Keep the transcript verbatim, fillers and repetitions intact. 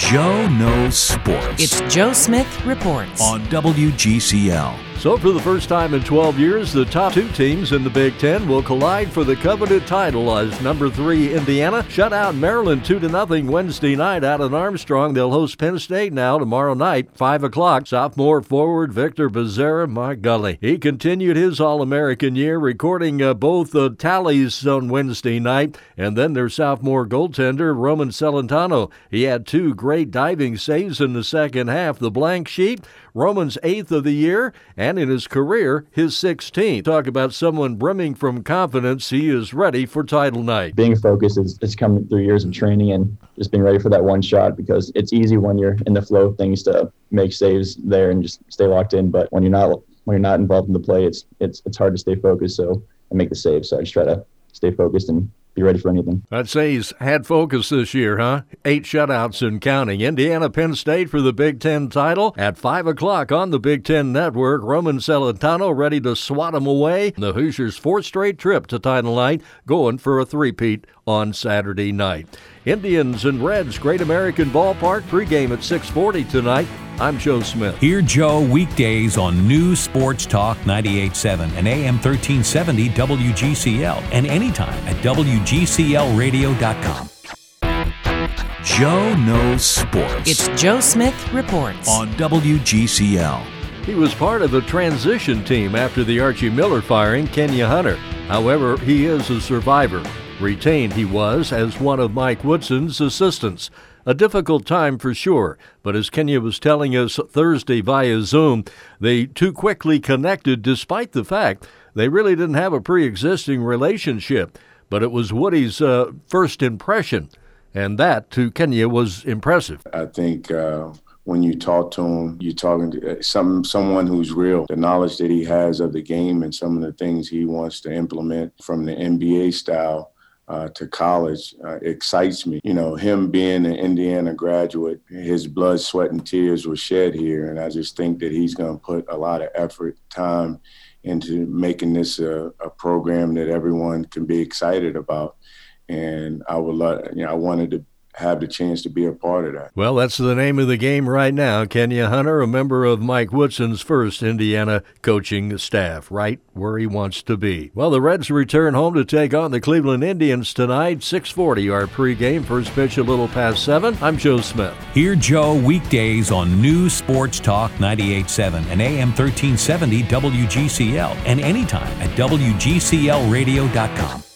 Joe Knows Sports. It's Joe Smith Reports on W G C L. So for the first time in twelve years, the top two teams in the Big Ten will collide for the coveted title as number three Indiana shut out Maryland two to nothing Wednesday night out in Armstrong. They'll host Penn State now tomorrow night, five o'clock. Sophomore forward Victor Becerra, my golly. He continued his All-American year, recording uh, both uh, tallies on Wednesday night, and then their sophomore goaltender, Roman Celentano. He had two great diving saves in the second half. The blank sheet, Roman's eighth of the year, and in his career, his sixteenth. Talk about someone brimming from confidence. He is ready for title night. Being focused is, is coming through years of training and just being ready for that one shot, because it's easy when you're in the flow of things to make saves there and just stay locked in. But when you're not when you're not involved in the play, it's it's it's hard to stay focused. So I make the save. So I just try to stay focused and be ready for anything. I'd say he's had focus this year, huh? Eight shutouts and counting. Indiana, Penn State for the Big Ten title at five o'clock on the Big Ten Network. Roman Celentano ready to swat him away. The Hoosiers' fourth straight trip to title night, going for a three-peat on Saturday night. Indians and Reds, Great American Ballpark, pregame at six forty tonight. I'm Joe Smith. Hear Joe weekdays on News Sports Talk ninety-eight point seven and A M thirteen seventy W G C L, and anytime at W G C L radio dot com. Joe Knows Sports. It's Joe Smith Reports on W G C L. He was part of the transition team after the Archie Miller firing, Kenya Hunter. However, he is a survivor. Retained he was as one of Mike Woodson's assistants. A difficult time for sure, but as Kenya was telling us Thursday via Zoom, they too quickly connected despite the fact they really didn't have a pre-existing relationship. But it was Woody's uh, first impression, and that to Kenya was impressive. I think uh, when you talk to him, you're talking to some someone who's real. The knowledge that he has of the game and some of the things he wants to implement from the N B A style Uh, to college uh, excites me. You know, him being an Indiana graduate, his blood, sweat, and tears were shed here, and I just think that he's going to put a lot of effort, time into making this a, a program that everyone can be excited about. And I would love, you know, I wanted to have the chance to be a part of that. Well, that's the name of the game right now. Kenya Hunter, a member of Mike Woodson's first Indiana coaching staff, right where he wants to be. Well, the Reds return home to take on the Cleveland Indians tonight. six forty our pregame. First pitch a little past seven. I'm Joe Smith. Hear Joe weekdays on News Sports Talk ninety-eight point seven and A M thirteen seventy W G C L, and anytime at W G C L radio dot com.